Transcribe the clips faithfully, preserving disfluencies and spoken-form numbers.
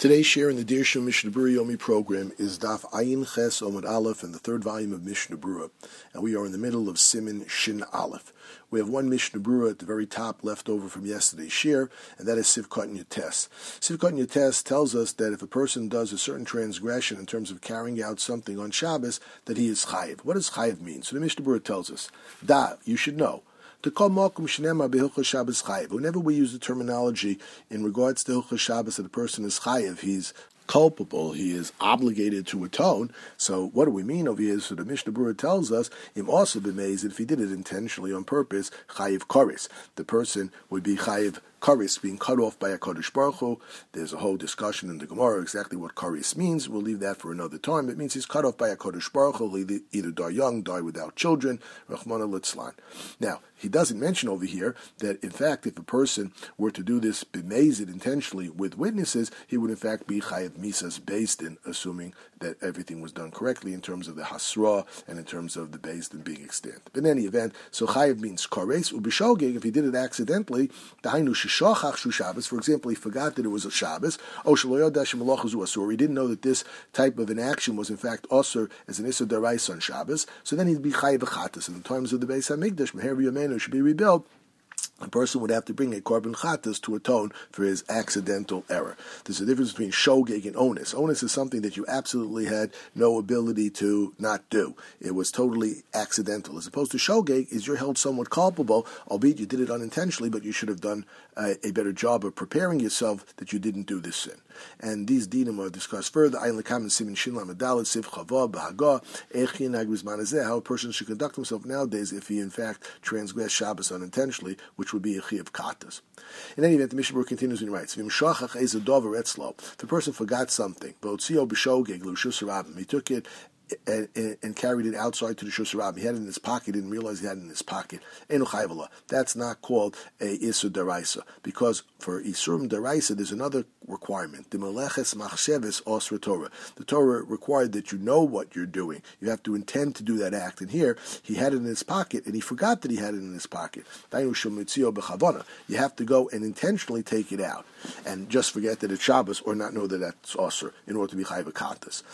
Today's share in the Dirshu Mishnah Berurah Yomi program is Daf Ayin Ches Omid Aleph in the third volume of Mishnah Berurah, and we are in the middle of Siman Shin Aleph. We have one Mishnah Berurah at the very top left over from yesterday's share, and that is Sivkot Yates. Sivkot Yates tells us that if a person does a certain transgression in terms of carrying out something on Shabbos, that he is chayiv. What does chayiv mean? So the Mishnah Berurah tells us, Da, you should know. Whenever we use the terminology in regards to Hilchos Shabbos that a person is chayiv, he's culpable, he is obligated to atone. So what do we mean over here? So the Mishnah Berurah tells us, im also b'meiz, if he did it intentionally on purpose, chayiv koris. The person would be chayiv koris, being cut off by a Kodesh Baruch Hu. There's a whole discussion in the Gemara exactly what koris means. We'll leave that for another time. It means he's cut off by a Kodesh Baruch Hu, either, either die young, die without children, Rachmana litzlan. Now, he doesn't mention over here that, in fact, if a person were to do this b'meizid intentionally with witnesses, he would in fact be chayiv misas based in, assuming that everything was done correctly in terms of the hasra and in terms of the based and being extant. But in any event, so chayiv means kores, ubishogig, if he did it accidentally, dahainu sheshachach shu Shabbos, for example, he forgot that it was a Shabbos, o shelo yoda shemalacha zu asur, he didn't know that this type of an action was in fact asur as an issur daraisa on Shabbos, so then he'd be chayiv chatas. In the times of the Beis Hamikdash, meher v'yameinu should be rebuilt, a person would have to bring a korban chatas to atone for his accidental error. There's a difference between shogeg and onus. Onus is something that you absolutely had no ability to not do. It was totally accidental. As opposed to shogeg is you're held somewhat culpable, albeit you did it unintentionally, but you should have done a, a better job of preparing yourself that you didn't do this sin. And these dinim are discussed further. How a person should conduct himself nowadays if he in fact transgressed Shabbos unintentionally, which would be a chiyuv katas. In any event, the Mishnah Berurah continues and writes, if the person forgot something, he took it And, and, and carried it outside to the Shus Rabbim. He had it in his pocket, didn't realize he had it in his pocket. That's not called a Isur Daraisa, because for Isurim Daraisa there's another requirement. The Meleches Machsheves Osra Torah. The Torah required that you know what you're doing. You have to intend to do that act. And here, he had it in his pocket, and he forgot that he had it in his pocket. You have to go and intentionally take it out, and just forget that it's Shabbos, or not know that that's Osra, in order to be Chayv Katas.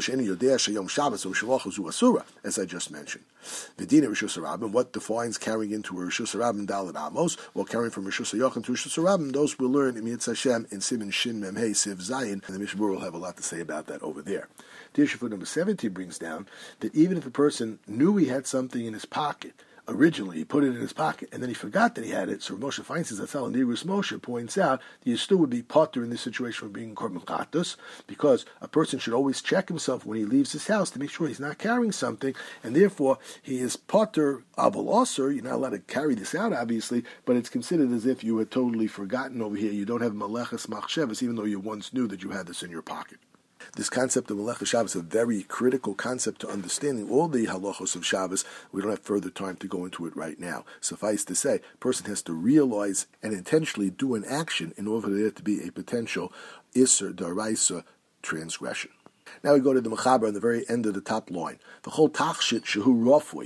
As I just mentioned. V'dina Rishus Harabim, what defines carrying into a Rishus Harabim Daled Amos, while carrying from Rishus Hayachim to Rishus Harabim, those we'll learn in Yitz Hashem in Siman Shin Mem Hey Siv Zayin, and the Mishnah Berurah will have a lot to say about that over there. Dirshu foot number seventy brings down that even if a person knew he had something in his pocket, originally, he put it in his pocket, and then he forgot that he had it. So Moshe Feinstein Zatzal and Nirus Moshe points out that you still would be potter in this situation of being korban chatos, because a person should always check himself when he leaves his house to make sure he's not carrying something, and therefore he is potter aval osur. You're not allowed to carry this out, obviously, but it's considered as if you had totally forgotten over here. You don't have maleches machsheves, even though you once knew that you had this in your pocket. This concept of Melech Shabbos is a very critical concept to understanding all the halachos of Shabbos. We don't have further time to go into it right now. Suffice to say, a person has to realize and intentionally do an action in order for there to be a potential Isser Daraisa transgression. Now we go to the Mechaber on the very end of the top line. The whole tachshit shehu rofui.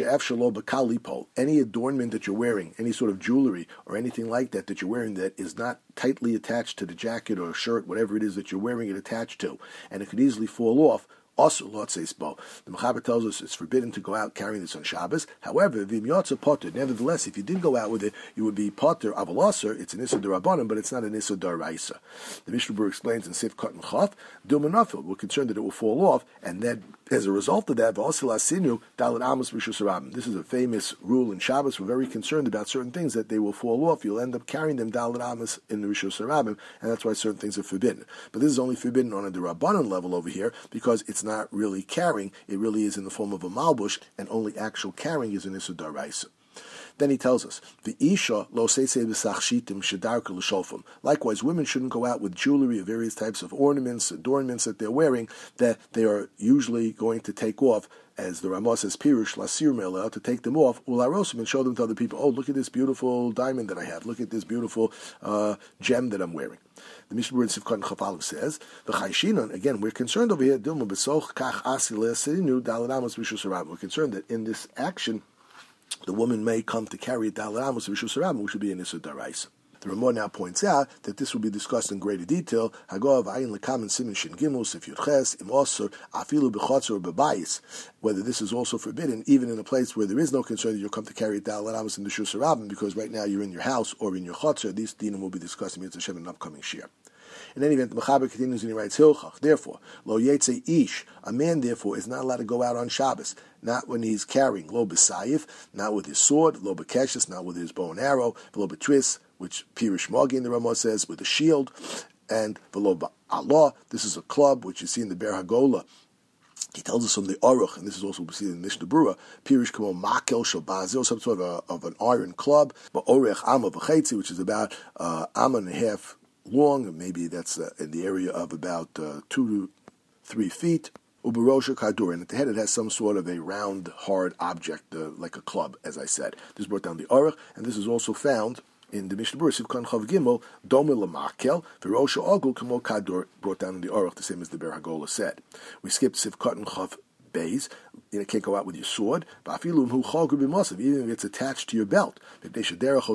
Any adornment that you're wearing, any sort of jewelry or anything like that that you're wearing that is not tightly attached to the jacket or shirt, whatever it is that you're wearing it attached to, and it could easily fall off, also, the Mechaber tells us it's forbidden to go out carrying this on Shabbos. However, v'imyotza potter. Nevertheless, if you did go out with it, you would be potter aval osur. It's an issur d'Rabbanan, but it's not an issur d'Oraisa. The Mishnah Berurah explains in Sif Kot and Chaf, Dilmanafil. We're concerned that it will fall off, and then as a result of that, v'osil asinu dalet amos b'Rishus Harabim. This is a famous rule in Shabbos. We're very concerned about certain things that they will fall off. You'll end up carrying them dalet amos in the Rishus Harabim, and that's why certain things are forbidden. But this is only forbidden on a d'Rabbanan level over here, because it's not really carrying, it really is in the form of a malbush, and only actual carrying is an issur daraisa. Then he tells us, the isha lo seisei b'sachshitim shedarka l'sholfim. Likewise, women shouldn't go out with jewelry of various types of ornaments, adornments that they're wearing that they are usually going to take off, as the Ramah says, pirush lasir me'eleh, to take them off, ularosim, and show them to other people. Oh, look at this beautiful diamond that I have. Look at this beautiful uh, gem that I'm wearing. The Mishnah Berurah Sivkot and Chaf Aleph says, "V'chayshinon." Again, we're concerned over here. Dilma besoch kach asi le'asinu dalet amos b'Rishus Harabim. We're concerned that in this action, the woman may come to carry dalet amos b'Rishus Harabim, which would be an issur daraisa. The Ramah now points out that this will be discussed in greater detail. Hagov ayin lekamen simin shin gimel sif yudches im osur afilu b'chotzer or b'bayis. Whether this is also forbidden, even in a place where there is no concern that you'll come to carry it down amos in the Shus Rabban, because right now you're in your house or in your chotzer. These dinim will be discussed in Mitzvah Shem in an upcoming shir. In any event, the Mechaber continues and he writes, Hilchach, therefore, lo yetze ish, a man therefore is not allowed to go out on Shabbos, not when he's carrying lo b'sayif, not with his sword, lo b'keshes, not with his bow and arrow, lo b'tris, which Pirish Magi in the Ramah says, with a shield, and lo b'alah, this is a club, which you see in the Ber Hagola. He tells us from the Aruch, and this is also seen in Mishnah Berurah, Pirish Kamo Makel Shabazil, some sort of, a, of an iron club, but Orech Amma V'chetzi, which is about uh, Amma and a half long, maybe that's uh, in the area of about uh, two to three feet. Uberosha Kadur, and at the head it has some sort of a round, hard object, uh, like a club, as I said. This brought down the Aruch, and this is also found in the Mishnah Berurah, Sivkan Chav Gimel, Domil Lamakel, Virosha Ogul Kamo Kadur, brought down in the Aruch, the same as the Ber Hagola said. We skipped Sivkan Chav Beis. You know, can't go out with your sword. Even if it's attached to your belt. Because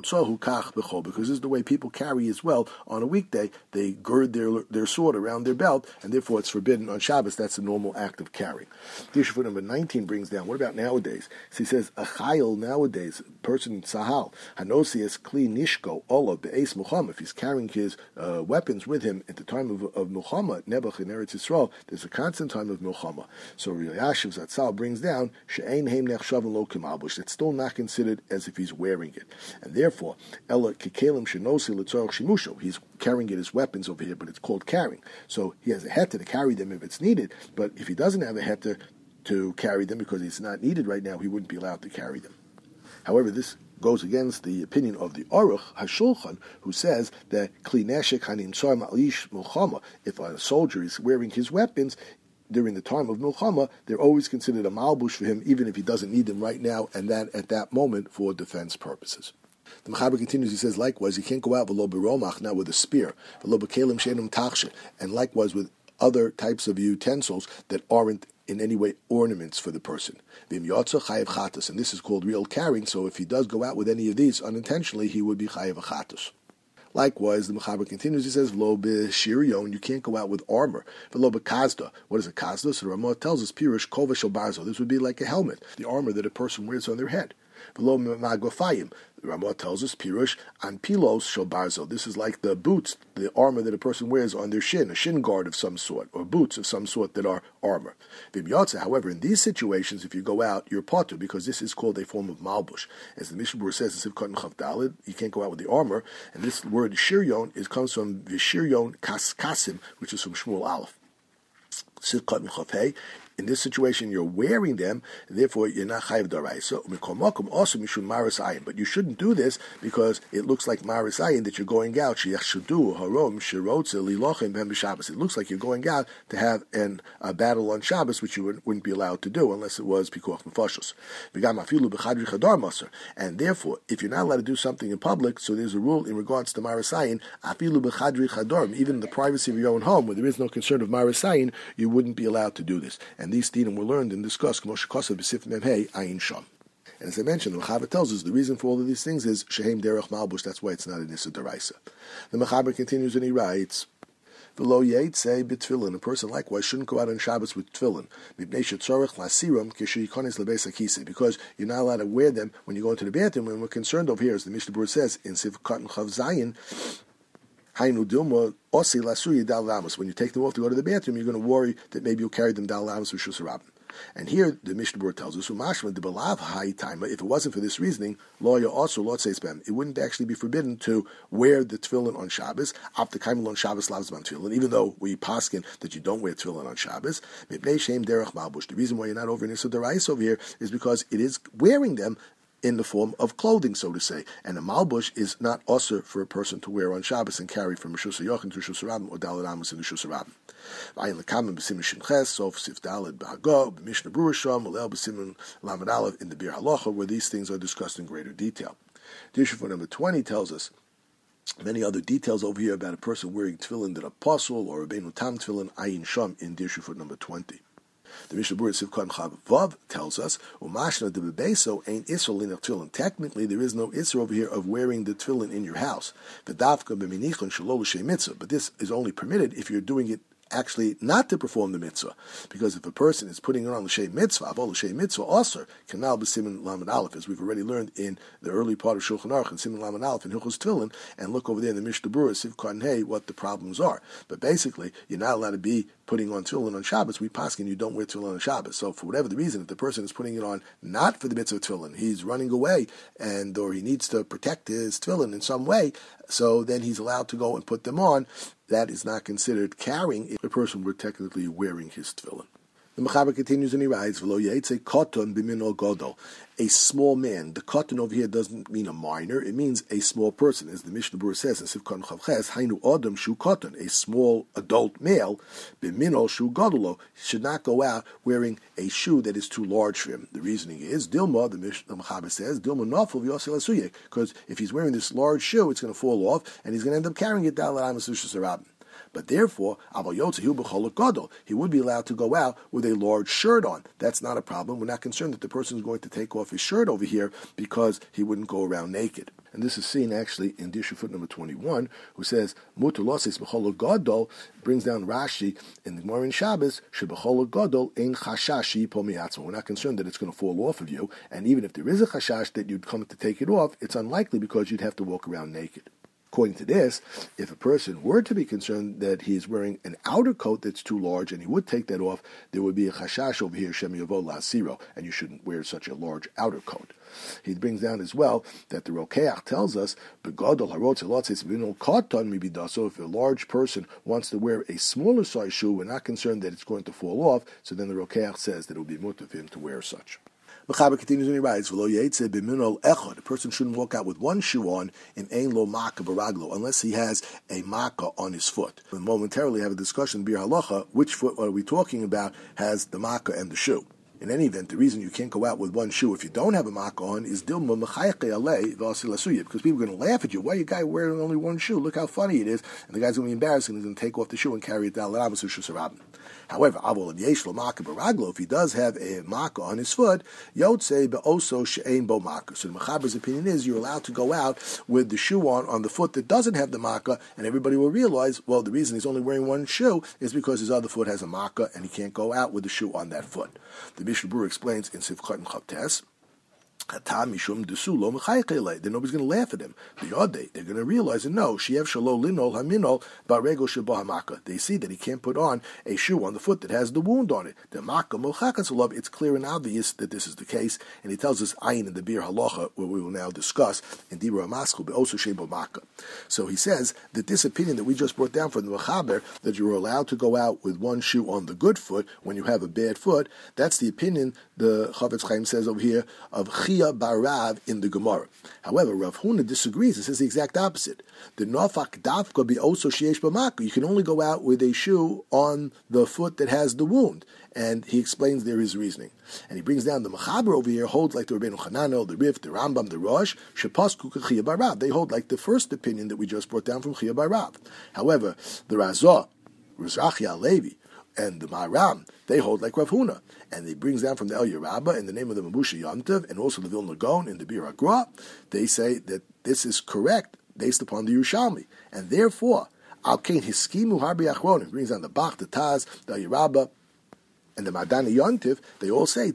this is the way people carry as well on a weekday. They gird their their sword around their belt, and therefore it's forbidden on Shabbos. That's a normal act of carrying. The issue for number nineteen brings down, what about nowadays? So he says, a chayil nowadays, person sahal, hanosias kli nishko, ola be'es muhammad, if he's carrying his uh, weapons with him at the time of, of Milchama, Nebuch in Eretz Yisrael, there's a constant time of Milchama. So Yashiv Zatzal brings down she'ein heim nechshav lo kimalbush. That's still not considered as if he's wearing it, and therefore ella kikelim shenosi letzorach shimusho. He's carrying it as weapons over here, but it's called carrying. So he has a heter to carry them if it's needed. But if he doesn't have a heter to carry them because it's not needed right now, he wouldn't be allowed to carry them. However, this goes against the opinion of the Aruch HaShulchan, who says that kli neshek hanim tzar ma'lish milchama. If a soldier is wearing his weapons during the time of Milchama, they're always considered a malbush for him, even if he doesn't need them right now, and that at that moment for defense purposes. The Mechaber continues, he says, likewise, you can't go out v'lo b'romach, not with a spear, v'lo b'kelim she'enum tachshe, and likewise with other types of utensils that aren't in any way ornaments for the person. V'im yotza chayev chatas, and this is called real carrying, so if he does go out with any of these unintentionally, he would be chayev chatas. Likewise, the Mechaber continues, he says, V'lo b'shirion, you can't go out with armor. V'lo b'kazda, what is a kazda? So the Ramah tells us, Pirush kova shel barzo, this would be like a helmet, the armor that a person wears on their head. V'lo magofayim, the Ramah tells us, Pirush anpilos shel barzo, this is like the boots, the armor that a person wears on their shin, a shin guard of some sort, or boots of some sort that are armor. V'im yotza, however, in these situations, if you go out, you're potter, because this is called a form of malbush. As the Mishnah Berurah says, in Sivkot Chav Daled, you can't go out with the armor, and this word shiryon is comes from v'shiryon kaskasim, which is from Shmuel Aleph. Sivkot Chav Hey. In this situation, you're wearing them, and therefore you're not chayiv d'oraisa. U'mikomakom also mishum maris ayin, but you shouldn't do this because it looks like maris ayin that you're going out. Sheyachshudu harom shirotze lilochem ben b'Shabbos. It looks like you're going out to have an, a battle on Shabbos, which you wouldn't, wouldn't be allowed to do unless it was pikuach nefashos. V'gam afilu b'chadri chadar maser. And therefore, if you're not allowed to do something in public, so there's a rule in regards to maris ayin, afilu b'chadri chadar, even in the privacy of your own home, where there is no concern of maris ayin, you wouldn't be allowed to do this. And these dinim were learned and discussed. And as I mentioned, the Mechaber tells us the reason for all of these things is shehem derech malbush. That's why it's not an issa deraisa. The Mechaber continues and he writes, "V'lo yeitzei b'tfilin." A person likewise shouldn't go out on Shabbos with tefillin, because you're not allowed to wear them when you go into the bathroom. And we're concerned over here, as the Mishnah Berurah says in Sivkot and Chav Zayin, when you take them off to go to the bathroom, you're going to worry that maybe you'll carry them dal lamas with Shus Rabban. And here the Mishnah Berurah tells us, if it wasn't for this reasoning, it wouldn't actually be forbidden to wear the tefillin on Shabbos, on Shabbos tefillin, even though we paskin that you don't wear tefillin on Shabbos. The reason why you're not over in Issa D'Oraisa over here is because it is wearing them in the form of clothing, so to say. And a malbush is not usher for a person to wear on Shabbos and carry from Rishus HaYochin to Rishus HaRabim or Daled Amos in Rishus HaRabim. V'ayin l'kamen b'simin shin ches, sof sif daled b'hago, b'mishnah Berurah sham, ulel b'simin lamed aleph in the Bir Halacha, where these things are discussed in greater detail. The issue for number twenty tells us many other details over here about a person wearing tefillin that are apostle or Rabbeinu Tam tefillin, ayin sham, in the issue for number twenty. The Mishnah Berurah Sivkot Chav Vav tells us, Umashna de bebeso ain't isra linach tefillin. Technically, there is no isra over here of wearing the tefillin in your house. The dafka b'minichon shelo l'shem mitzvah. But this is only permitted if you're doing it actually not to perform the mitzvah, because if a person is putting it on l'shem mitzvah, avol l'shem mitzvah also canal b'simin lamed aleph, as we've already learned in the early part of Shulchan Aruch and simin lamed aleph and Hilchos Tefillin, and look over there in the Mishnah Berurah Sivkot Hey what the problems are. But basically, you're not allowed to be putting on tefillin on Shabbos. We paskin you don't wear tefillin on Shabbos. So for whatever the reason, if the person is putting it on not for the mitzvah of tefillin, he's running away and or he needs to protect his tefillin in some way, so then he's allowed to go and put them on. That is not considered carrying if the person were technically wearing his tefillin. The Mechaber continues and he writes, "V'lo yaitze koton b'minol godol." A small man. The koton over here doesn't mean a minor; it means a small person, as the Mishnah Berurah says in Sivkot Chav Ches, "Hainu adam shu koton." A small adult male, b'minol shu godolo, should not go out wearing a shoe that is too large for him. The reasoning is Dilma. The Mishnah Mechaber says, "Dilma nafel v'yosel asuyek," because if he's wearing this large shoe, it's going to fall off, and he's going to end up carrying it down l'ramas rishus harabim. But therefore, he would be allowed to go out with a large shirt on. That's not a problem. We're not concerned that the person is going to take off his shirt over here because he wouldn't go around naked. And this is seen actually in Dishu foot number twenty-one, who says, Mutar loses b'chol gadol, brings down Rashi in the Gemara in Shabbos, sheb'chol gadol ein chashash yipo mi'atzmo. We're not concerned that it's going to fall off of you, and even if there is a chashash that you'd come to take it off, it's unlikely because you'd have to walk around naked. According to this, if a person were to be concerned that he's wearing an outer coat that's too large and he would take that off, there would be a chashash over here, shem yavo la'asiro, and you shouldn't wear such a large outer coat. He brings down as well that the Rokeach tells us, begadol harot zelotzeis v'inol katan mibidaso. If a large person wants to wear a smaller size shoe, we're not concerned that it's going to fall off, so then the Rokeach says that it would be mutar for him to wear such. Mechaber continues and he writes, a person shouldn't walk out with one shoe on in ein lo maka baraglo, unless he has a maka on his foot. We'll momentarily have a discussion, bir halacha, which foot are we talking about has the maka and the shoe. In any event, the reason you can't go out with one shoe if you don't have a maka on is dilma mechayke alei v'asil asuya, because people are going to laugh at you. Why are you guy wearing only one shoe? Look how funny it is. And the guy's going to be embarrassed and he's going to take off the shoe and carry it down. However, if he does have a maka on his foot, yotze be'oso she'ein bo maka. So the Mechaber's opinion is you're allowed to go out with the shoe on on the foot that doesn't have the maka, and everybody will realize, well, the reason he's only wearing one shoe is because his other foot has a maka, and he can't go out with the shoe on that foot. The Mishnah Berurah explains in Sivkot Chav Tes, then nobody's going to laugh at him. They're going to realize that no, they see that he can't put on a shoe on the foot that has the wound on it. It's clear and obvious that this is the case, and he tells us ayin in the Bir Halacha, where we will now discuss in Dibra Maschu be'oso shebo maka. So he says that this opinion that we just brought down from the Mechaber, that you're allowed to go out with one shoe on the good foot when you have a bad foot, that's the opinion the Chavetz Chaim says over here of Chia Barav in the Gemara. However, Rav Huna disagrees and says the exact opposite. The Nofak Dafka be also Shiesh B'Maka. You can only go out with a shoe on the foot that has the wound. And he explains there his reasoning. And he brings down the Mechaber over here, holds like the Rabbeinu Chananel, the Rif, the Rambam, the Rosh, Shepasku Chia Barav. They hold like the first opinion that we just brought down from Chia Barav. However, the Razah, Rizrachia Levi, and the Maram, they hold like Rav Huna. And he brings down from the El Yerabba in the name of the Mabusha Yontav, and also the Vilna Gaon in the Bir HaGra, they say that this is correct based upon the Yerushalmi. And therefore, Al Kain Hiskimu Harbi Achronim, brings down the Bach, the Taz, the El Yerabba, and the Madani Yontiv, they all say,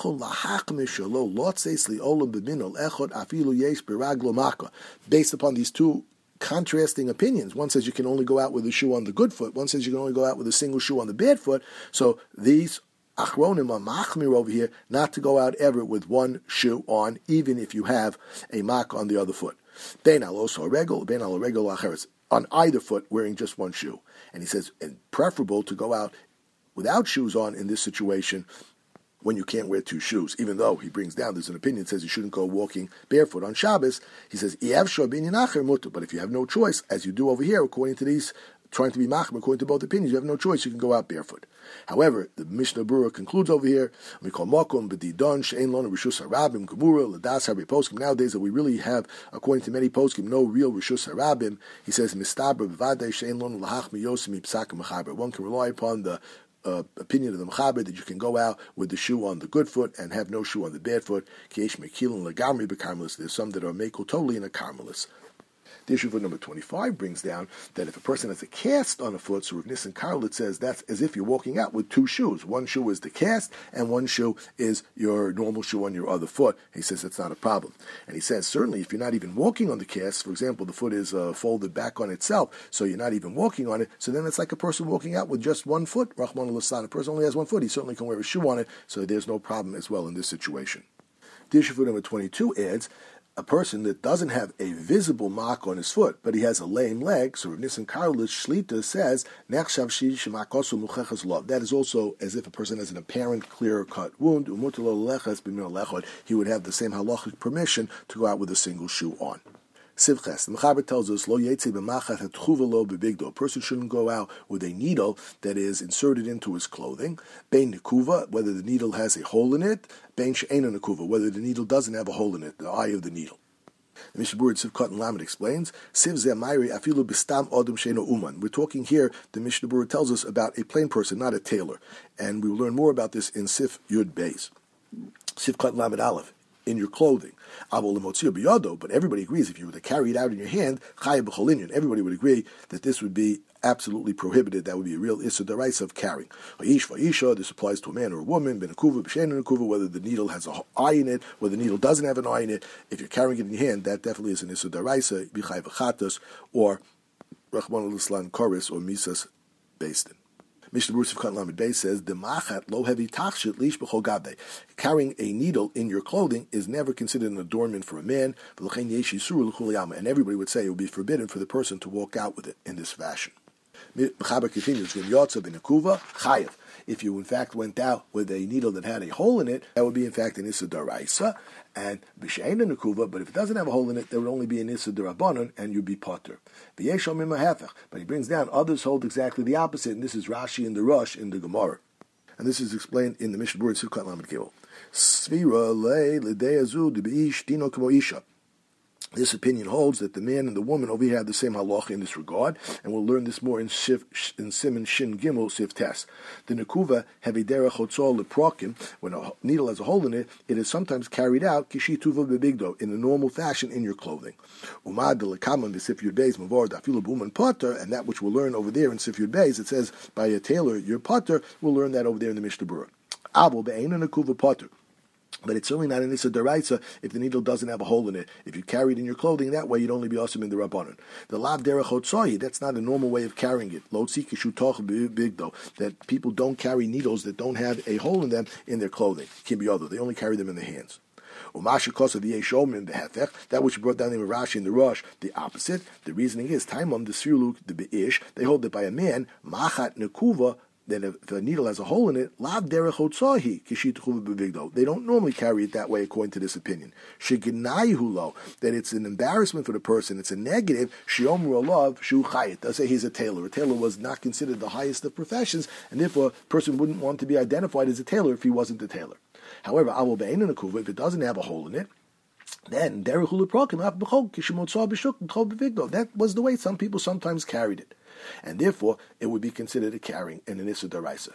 based upon these two contrasting opinions. One says you can only go out with a shoe on the good foot. One says you can only go out with a single shoe on the bad foot. So these Achronim are machmir over here not to go out ever with one shoe on, even if you have a mak on the other foot. Ben al also a regel, ben al a regel acheres, on either foot wearing just one shoe. And he says, and preferable to go out without shoes on in this situation when you can't wear two shoes, even though he brings down, there's an opinion that says you shouldn't go walking barefoot on Shabbos. He says, but if you have no choice, as you do over here, according to these, trying to be machmir, according to both opinions, you have no choice, you can go out barefoot. However, the Mishnah Berurah concludes over here, we call makom b'didon she'ein lonu rishus harabim gemura l'das harbi poskim. Nowadays that we really have, according to many poskim, no real rishus harabim. He says, mistaber b'vadei she'ein lonu lahach miyosim mipsakim mechaber. One can rely upon the uh, opinion of the Mechaber that you can go out with the shoe on the good foot and have no shoe on the bad foot. There's some that are mekel totally in a karmelis. The issue for number twenty-five brings down that if a person has a cast on a foot, so Rav Nissen Karlitz says that's as if you're walking out with two shoes. One shoe is the cast, and one shoe is your normal shoe on your other foot. He says that's not a problem. And he says certainly if you're not even walking on the cast, for example, the foot is uh, folded back on itself, so you're not even walking on it, so then it's like a person walking out with just one foot. Rahman al-Aslan, a person only has one foot, he certainly can wear a shoe on it, so there's no problem as well in this situation. The issue for number twenty-two adds, a person that doesn't have a visible mark on his foot, but he has a lame leg, so Rav Nissen Karlitz Shlita says, that is also as if a person has an apparent clear-cut wound, he would have the same halachic permission to go out with a single shoe on. Sivches, the Mechaber tells us, Lo yetze b'machat hatchuva lo bebigdo. A person shouldn't go out with a needle that is inserted into his clothing. Bein nekuva, whether the needle has a hole in it. Bein she'ena nekuva, whether the needle doesn't have a hole in it, the eye of the needle. The Mishnah Berurah Siv Katan Lamed explains, Siv ze amayri afilu b'stam odom she'eno uman. We're talking here, the Mishnah Berurah tells us about a plain person, not a tailor. And we will learn more about this in Sif Yud Beis. Siv Katan Lamed Aleph. In your clothing. But everybody agrees if you were to carry it out in your hand, everybody would agree that this would be absolutely prohibited. That would be a real issa deraisa of carrying. This applies to a man or a woman, whether the needle has an eye in it, whether the needle doesn't have an eye in it. If you're carrying it in your hand, that definitely is an issa deraisa, bichai v'chatas, or Rahman al-Islan Koris, or Misas Beistin. Mishnah Berurah Siv Katan Lamed Beis says, "The machat lo hevi tachshit lish b'chol gabe." Carrying a needle in your clothing is never considered an adornment for a man. And everybody would say it would be forbidden for the person to walk out with it in this fashion. Mechaber continues, if you in fact went out with a needle that had a hole in it, that would be in fact an issa daraisa, and b'she'ena nekuva, but if it doesn't have a hole in it, there would only be an issa darabanan, and you'd be potter. But he brings down, others hold exactly the opposite, and this is Rashi in the Rush in the Gemara. And this is explained in the Mishnah Berurah Siv Katan Lamed Gimel. Svira le l'deyazu debi'ish dino k'mo isha. This opinion holds that the man and the woman over here have the same halacha in this regard, and we'll learn this more in Shif, in Siman Shin Gimel Sif Tes. The nekuva have a derech chotzol leprokim. When a needle has a hole in it, it is sometimes carried out kishi tuva bebigdo in a normal fashion in your clothing. Umad delekaman b'Sif Yud Beis mavor dafilu b'uman potter, and that which we'll learn over there in Sif Yud Beis, it says by a tailor your potter. We'll learn that over there in the Mishnah Berurah. Abo be'eina nekuva potter. But it's certainly not an issa deraisa if the needle doesn't have a hole in it. If you carry it in your clothing, that way you'd only be awesome in the rabbanon. The lav derech hotzahi, that's not a normal way of carrying it. Lo tzi kishu toch bigdo, that people don't carry needles that don't have a hole in them in their clothing. Can be other. They only carry them in their hands. That which brought down the Rashi in the Rosh, the opposite. The reasoning is taimam the sirluk the beish. They hold that by a man machat nekuva. That if a needle has a hole in it, lav derech hotzahi kishituchuv bebigdo. They don't normally carry it that way, according to this opinion. Sheginayhulo, that it's an embarrassment for the person. It's a negative. Shiomru alav shu chayit. They'll say he's a tailor. A tailor was not considered the highest of professions, and therefore a person wouldn't want to be identified as a tailor if he wasn't a tailor. However, avol be'ein nekuva, if it doesn't have a hole in it, then that was the way some people sometimes carried it. And therefore, it would be considered a carrying and an issa deraisa.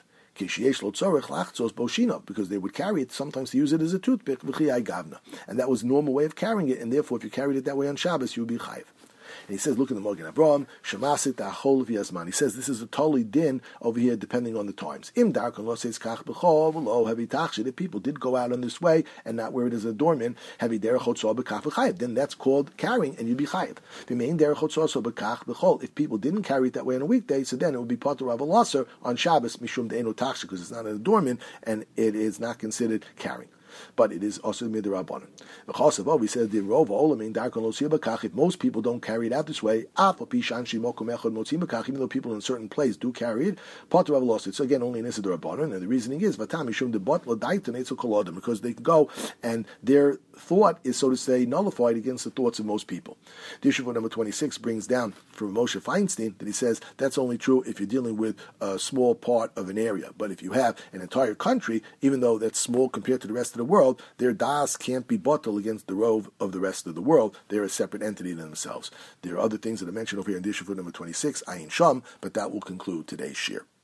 Because they would carry it sometimes to use it as a toothpick, and that was a normal way of carrying it, and therefore if you carried it that way on Shabbos, you would be chayiv. And he says, look in the Magen Avraham, Shemasit Achol V'Yazman. He says this is a totally din over here depending on the times. Im Darkon Lo Says Kach B'Chol V'Lo Heavy Tachshid. If people did go out on this way and not wear it as a adornment, Heavy Derech Chotzah B'Kach B'Chayiv. Then that's called carrying, and you'd be chayiv. V'Mein Derech Chotzah So B'Kach B'Chol. If people didn't carry it that way on a weekday, so then it would be Pater Rav Elazar on Shabbos Mishum De'enu Tachshid, because it's not an adornment and it is not considered carrying. But it is also midrabanan. The we said the rov olamin darkon lo sibakach. If most people don't carry it out this way, even though people in a certain place do carry it, Potter Rav lost it. So again, only in Issa Darabanan, and the reasoning is vatamishum the butler daitan etzel kolodim, because they can go and their thought is, so to say, nullified against the thoughts of most people. The issue for number twenty-six brings down from Moshe Feinstein that he says that's only true if you're dealing with a small part of an area. But if you have an entire country, even though that's small compared to the rest of the world, their das can't be bottled against the rove of the rest of the world. They're a separate entity in themselves. There are other things that are mentioned over here in the issue for number twenty-six, Ayin Sham, but that will conclude today's shir.